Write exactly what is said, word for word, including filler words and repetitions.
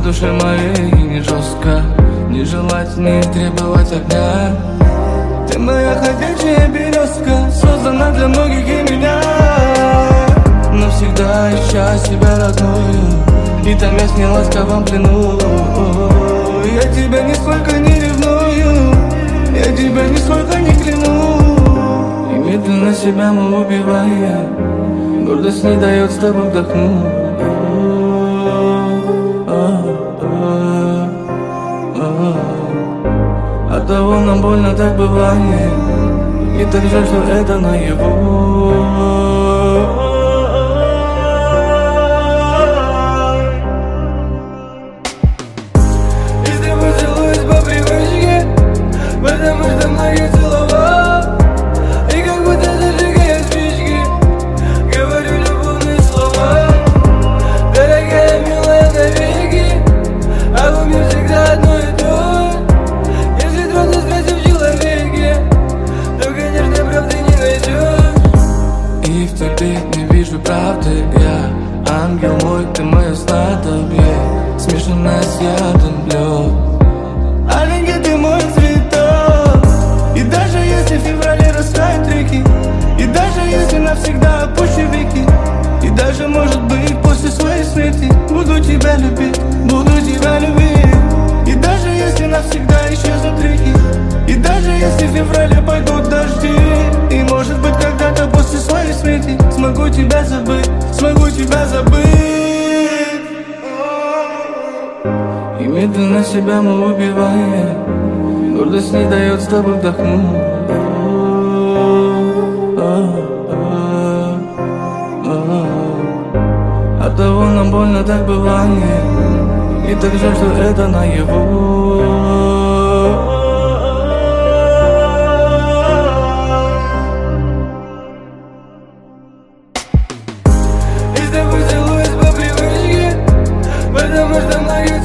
душе моей не жестко, не желать, не требовать огня. Ты моя ходячая березка, создана для многих и меня. Навсегда ища себя родную и томясь в неласковом плену. Я тебя нисколько не ревную, я тебя нисколько не кляну. И медленно себя мы убиваем, гордость не дает с тобой вдохнуть. Оттого нам больно так бывает, и так жаль, что это наяву. Потому что многих целовал, и как будто зажигая спички, говорю любовные слова. Дорогая, милая, навеки, а в уме всегда одно и то. Если трудно страсти в человеке, то, конечно, правды не найдешь. И в тебе не вижу правды я. Ангел мой, ты мое снадобье, смешанное с ядом лед. Аленький, ты мой цветок. И даже если в феврале растают реки, и даже если навсегда опущу веки, и даже, может быть, после своей смерти буду тебя любить, буду тебя любить. И даже если навсегда исчезнут реки, и даже если в феврале пойдут дожди, и, может быть, когда-то после своей смерти смогу тебя забыть, смогу тебя забыть. И медленно себя мы убиваем, гордость не дает с тобой вдохнуть. Оттого нам больно так бывает, и так жаль, что это наяву. И с тобой целуюсь по привычке, потому что многих